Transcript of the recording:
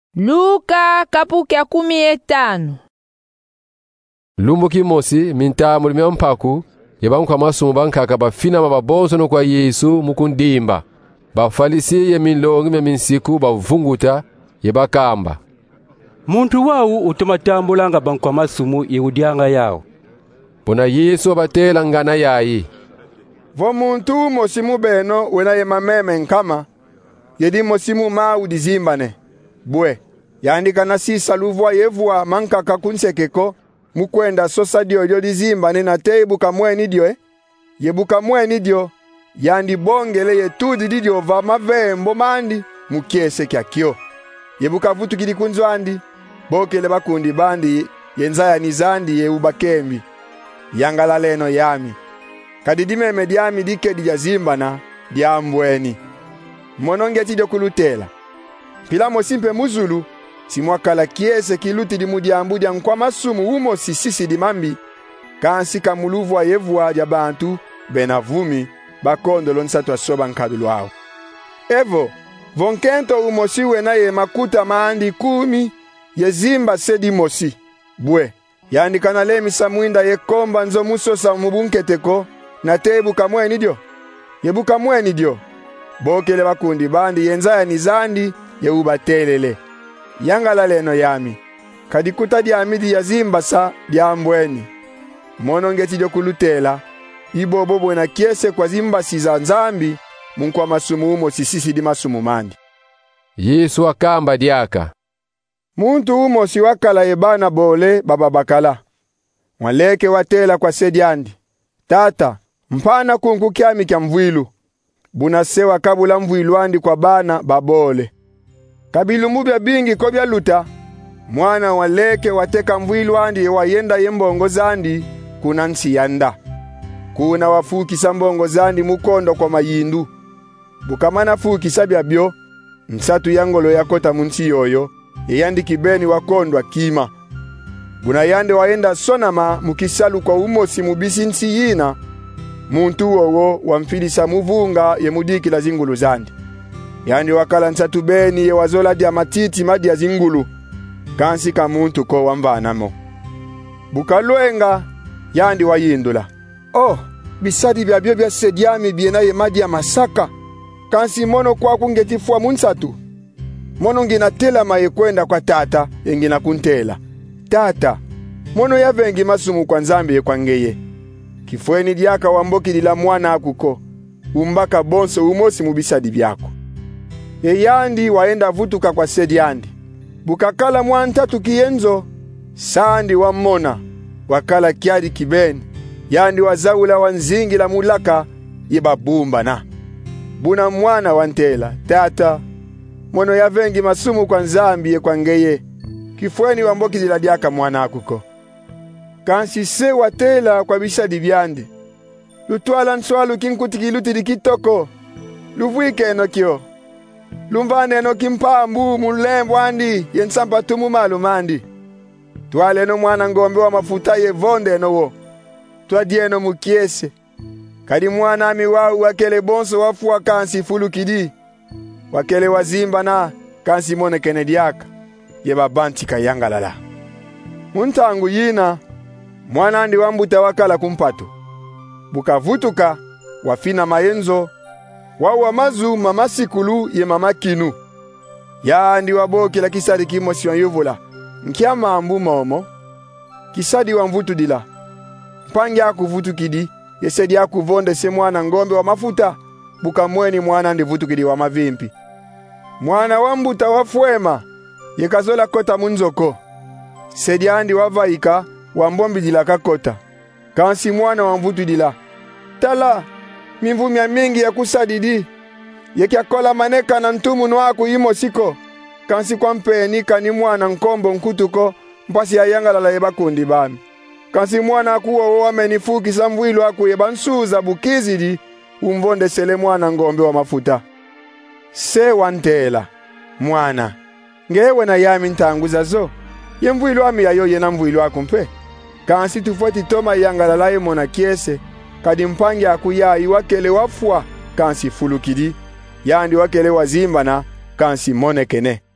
Luka kapuki ya 15. Lumbu kimosi minta mulime mpaku yebanku amasumu bankaka bafina mababonso no kwa Yesu mukundimba bafalisi ye milongi me minsiku bavunguta yebakamba muntu wau utumatambulanga banku amasumu yeudianga yao. Bona Yesu abatela ngana yayi vo muntu mosimu beno wena yemameme nkama yedi mosimu ma udizimbane bwe yandika na sisa luvwa yevwa mankaka kunsekeko mukwenda sosa dio dizimbane na teibuka mweni dio yebuka mweni dio yandi bongele yetudi didio va mavembo mandi mukiese kyakyo yebuka vutu kidi kunzwandi bokele bakundi bandi yenzaya nizandi ye ubakembi yangala leno yami kadidime mediami dike dijazimbana diambweni mononge tidio kulutela pila mosimpe muzulu simwakala kiese kiluti di mudiambu dia nkwa masumu umo sisisi di mambi kansi kamuluvwa yevwa dia bantu benavumi bakondo lonsatu asoba nkabilo wao evo vonkento umosiwe na ye makuta maandi 10 yezimba sedi mosi bwe yani kanalemi samwinda yekomba nzo musosa mubunketeko na tebuka mweni dio yebuka mweni dio bokele bakundi bandi yenzaya nizandi yeubatelele yangala leno yami kadikuta diamidi yazimba sa diambweni monongeti dio kulutela ibobo na kiese kwa zimba siza nzambi munkwa masumu umo sisisi di masumu mandi. Yesu akamba diaka muntu umo siwakala yebana bole baba bakala mwaleke watela kwa sediandi tata mpana kunku kyami kya mvwilu buna sewa kabula mvwilu andi kwa bana babole kabilu bya bingi ko bya luta mwana waleke wateka mvwilu andi wayenda yembongo zandi kuna nsi yanda kuna wafuki sambongo zandi mukondo kwa mayindu bukamana fuki sabya byo nsatu yangolo yakota munsi yoyo yandi kibeni wakondwa kima buna yande waenda sonama mukisalu kwa umosi mubisi nsi yina muntu wowo wamfilisa muvunga yemudiki la zingulu zandi yandi wakala nsatu beni ye wazola dia matiti madi ya zingulu kansi ka muntu ko wamvanamo bukalwenga yandi wayindula bisadi byabyo bya sediami biena ye madi ya masaka kansi mono kwa kungetifua munsatu mono ngina tela maye kwenda kwa tata yengina kuntela tata mono yavengi masumu kwa nzambi ye kwangeye kifweni diaka wamboki dila mwana akuko umbaka bonso umosi mubisadi byako yandi waenda vutuka kwa sediandi bukakala mwantatu kiyenzo sandi wamona wakala kiadi kibeni yandi wazaula wanzingi la mulaka yebabumba na buna mwana wantela tata mono yavengi masumu kwa nzambi ye kwangeye kifweni wamboki dila diaka mwana akuko kansi se watela kwa bisadi byandi lutwala nswalu kinkutikiluti dikitoko luvwike enokyo lumvane enokimpambu mulembo andi yensamba tumu malumandi twale no mwana ngombe wa mafuta yevonde enowo twadieno mukiese kadi mwana ami wau wakele bonso wafua kansi fulukidi wakele wazimba na kansi mone kenediaka yebabanti kayangalala muntangu yina mwana andi wambuta wakala kumpato bukavutuka wafina mayenzo wawa mazuma masikulu ye mamakinu yandi waboki la kisadi kimosi yuvula nkiama ambu momo kisadi wamvutu dila mpangi akuvutu kidi yesedi akuvonde se mwana ngombe wa mafuta bukamweni mwana ndi vutu kidi wa mavimpi mwana wambuta wafuema yekazola kota munzoko sedi andi wavaika wambombi dila kakota kansi mwana wamvutu dila tala mimvumya mingi ya kusadidi yekia kola maneka na ntumu nwaku imo siko kansi kwa mpenika ni mwana nkombo nkutuko mpasi ya yangala la yebakundi bami kansi mwana akuwa wamenifuki samvwilu aku yebansuza bukizidi umvonde sele mwana ngombe wa mafuta se wantela mwana ngewe na yami ntanguza zo yemvwilu ami yayo yena mvwilu akumpe kansi tufoti toma yangala la yemona kiese kadi mpangi akuyayi wakele wafua kansi fulukidi yandi wakele wazimba na kansi monekene